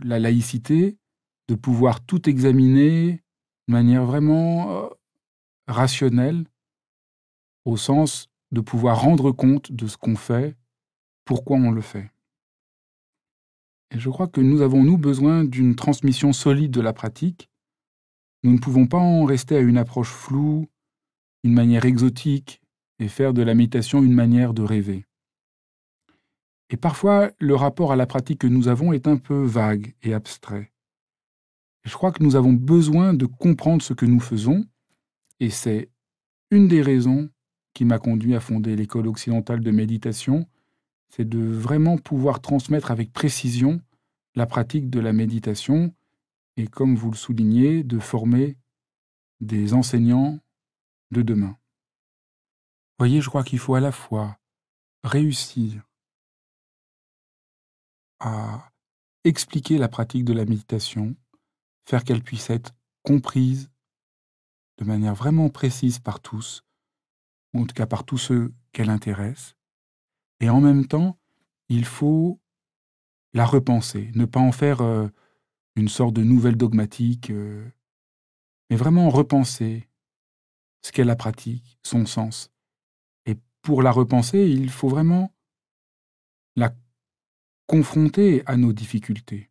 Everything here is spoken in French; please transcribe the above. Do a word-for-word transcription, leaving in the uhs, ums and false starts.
la laïcité, de pouvoir tout examiner de manière vraiment euh, rationnelle, au sens de pouvoir rendre compte de ce qu'on fait, pourquoi on le fait. Et je crois que nous avons, nous, besoin d'une transmission solide de la pratique. Nous ne pouvons pas en rester à une approche floue, une manière exotique, et faire de la méditation une manière de rêver. Et parfois, le rapport à la pratique que nous avons est un peu vague et abstrait. Je crois que nous avons besoin de comprendre ce que nous faisons, et c'est une des raisons qui m'a conduit à fonder l'école occidentale de méditation, c'est de vraiment pouvoir transmettre avec précision la pratique de la méditation, et comme vous le soulignez, de former des enseignants de demain. Vous voyez, je crois qu'il faut à la fois réussir à expliquer la pratique de la méditation, faire qu'elle puisse être comprise de manière vraiment précise par tous, ou en tout cas par tous ceux qu'elle intéresse, et en même temps, il faut la repenser, ne pas en faire euh, une sorte de nouvelle dogmatique, euh, mais vraiment repenser ce qu'est la pratique, son sens. Et pour la repenser, il faut vraiment la confronter à nos difficultés.